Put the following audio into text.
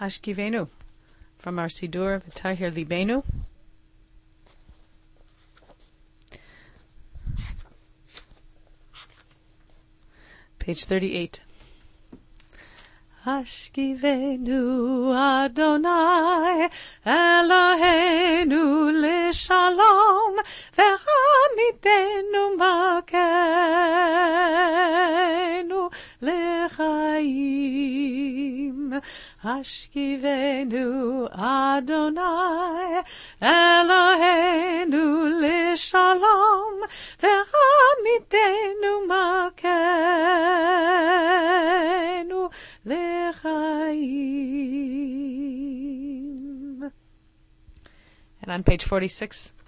Hashkivenu, from our Sidur V'Tahir Libenu. Page 38. Hashkivenu Adonai Eloheinu l'shalom v'hamidenu malkeinu l'chaim. Hashkivenu Adonai Eloheinu l'shalom v'hamidenu malkeinu l'chaim. And on page 46,